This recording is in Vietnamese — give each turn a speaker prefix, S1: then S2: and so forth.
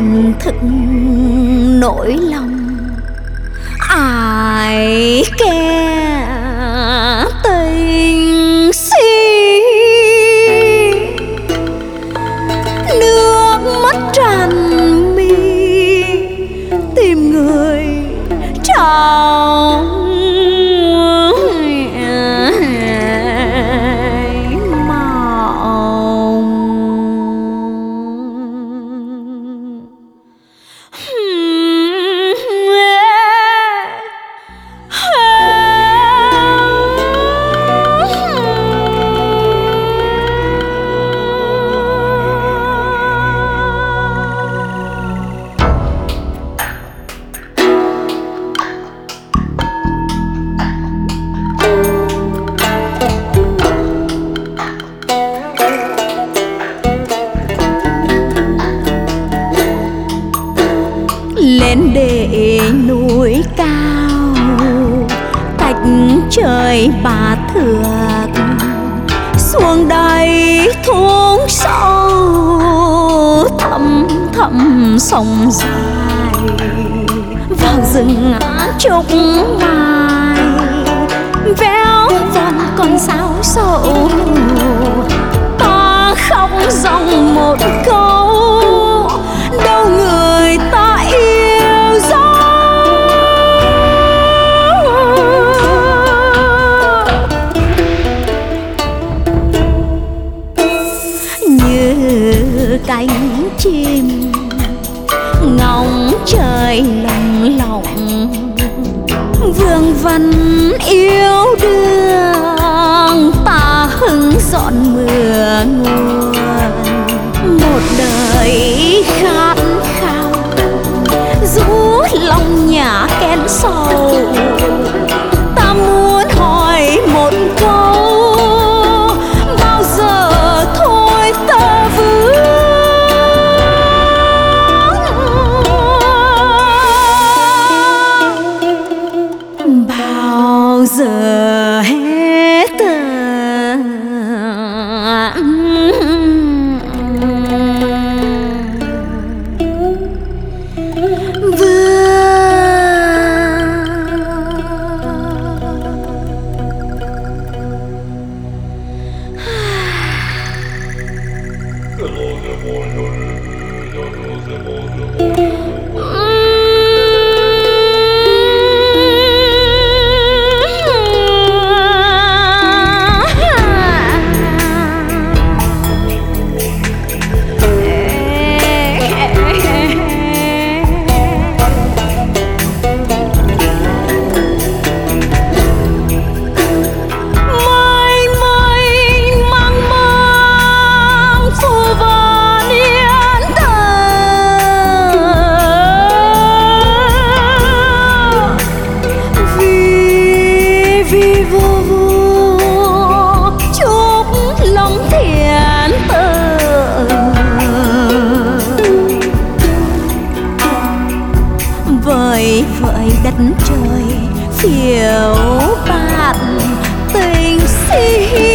S1: thực nỗi lòng ai kẻ tình si. Nước mắt tràn mi tìm người trong lên để núi cao cách trời Bà Thước, xuống đây thung sâu thẳm thẳm sông dài, vào rừng trúc mai véo von con sáo sầu. Ta khóc dòng một câu đâu người ta yêu dấu. Như cánh chim ngóng trời lồng lộng, vương vấn yêu đương ta hứng dọn mưa nguồn. Một đời khát khao rũ lòng nhà kén sầu, ta muốn hỏi một câu bao giờ thôi ta vướng. Bao giờ hết vợi đất trời phiêu bạt tình si.